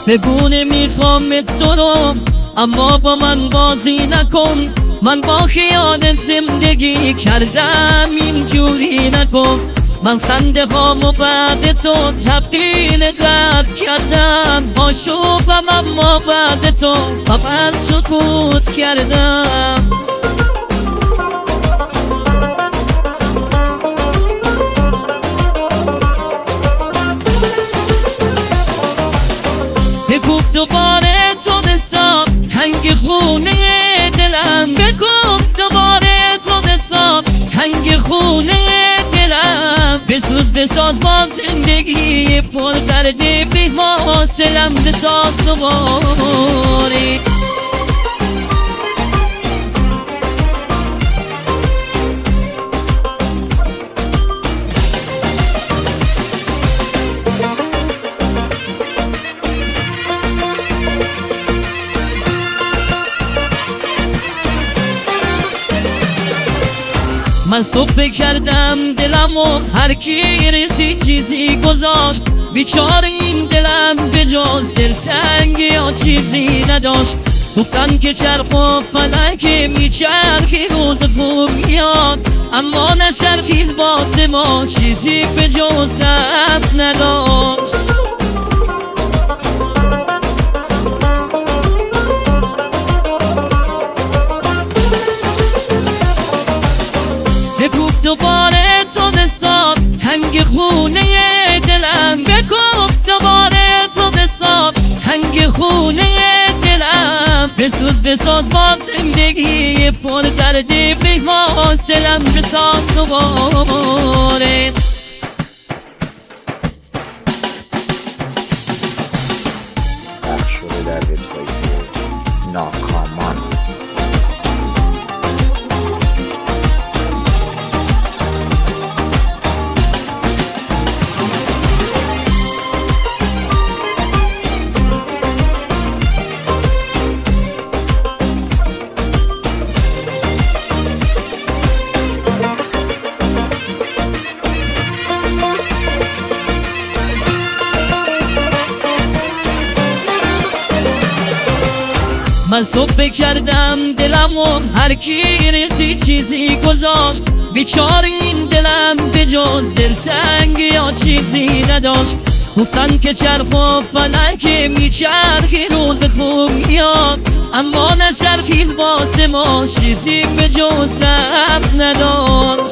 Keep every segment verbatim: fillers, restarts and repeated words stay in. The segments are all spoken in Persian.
بگو نمیخوام تو رو، اما با من بازی نکن. من با خیانت زندگی کردم، اینجوری نکن. من خنده هامو بعد تو تبدیل درد کردم. آشوبم اما بعد تو فقط سکوت کردم. بگو دوباره تو حساب تنگ خونه دلم. بگو دوباره تو حساب تنگ خونه دلم. بسوز بساز با زندگی پر درد بی حاصلم. بساز دوباره من صفه کردم دلمو، هر کی ریزی چیزی گذاشت. بیچاره این دلم به جز دلتنگی یا چیزی نداشت. گفتن که چرخ و فلک میچرخی روز خوب میاد، اما نچرخید واسه ما چیزی به جز درد نداشت. بگو دوباره تو حساب تنگ خونه دلم. بگو دوباره تو حساب تنگ خونه دلم. بسوز بساز با زندگی پر درد بی حاصلم. بساز دوباره پخش شده در وبسایت ناکامان. من صفه کردم دلمو، هر کی ریزی چیزی گذاشت. بیچاره این دلم به جز دلتنگی یا چیزی نداشت. گفتن که چرخ و فلک میچرخی روز خوب میاد، اما نچرخید واسه ما چیزی به جز درد نداشت.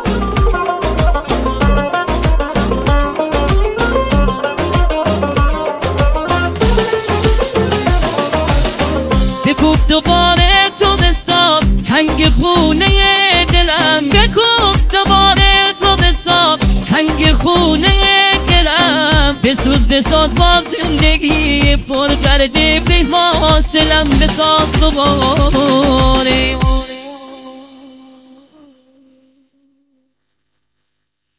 بگو دوباره تو حساب تنگ خونه دلم. بگو دوباره تو حساب تنگ خونه دلم. بسوز بساز با زندگی پر درد بی حاصلم. بساز دوباره